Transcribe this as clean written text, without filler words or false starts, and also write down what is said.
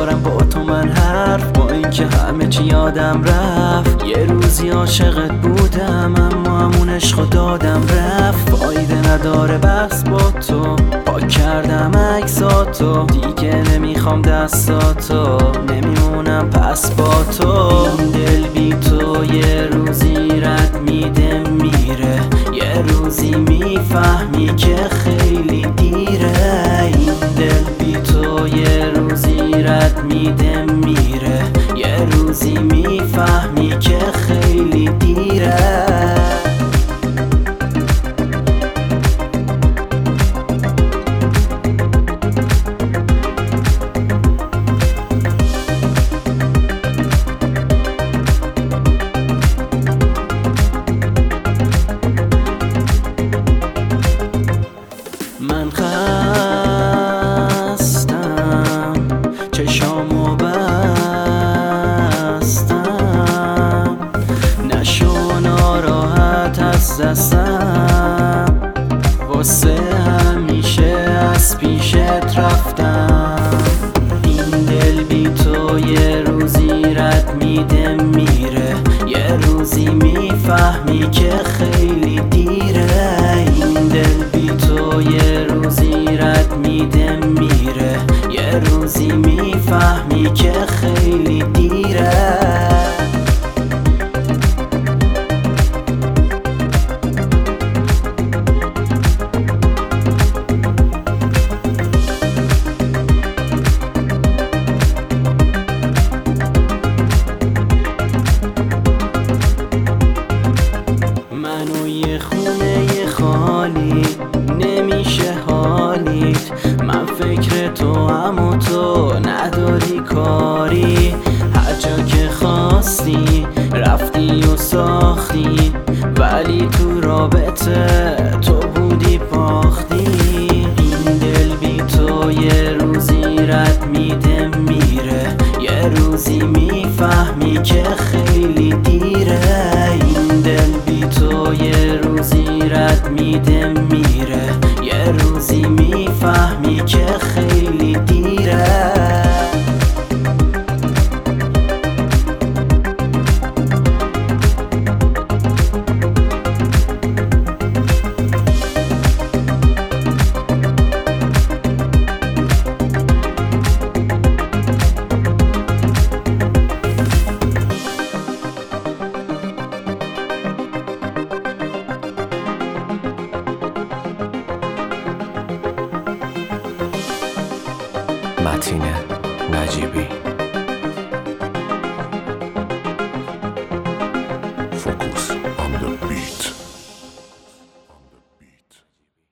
ندارم با تو من حرف، با اینکه همه چی یادم رفت. یه روزی عاشقت بودم اما همون عشقو دادم رفت. فایده نداره بحث با تو، پاک کردم عکساتو، دیگه نمیخوام دستاتو، نمیمونم پس با تو. این دل بی تو یه روزی رد میده میره، یه روزی میفهمی که خیلی دیره. این دل بی تو یه روزی رد میده میره، یه روزی میفهمی که خیلی دیره. من خستم، چشامو بستم، نشو ناراحت از دستم، واسه همیشه از پیشت رفتم. این دل بی تو یه روزی رد میده میره، یه روزی میفهمی که خیلی دیره. این دل بی تو یه روزی رد میده میره، یه روزی میفهمی که خیلی دیره. منو یه خونه خالی نمیشه حالیت، من فکر تو اما تو نداری کاری. هر جا که خواستی رفتی و ساختی، ولی تو رابطه تو بودی باختی. این دل بی تو یه روزی رد میده میره، یه روزی میفهمی که خیلی دیره. این دل بی تو یه روزی رد میده میره، یه روزی میفهمی که خیلی دیره. متین نجیبی.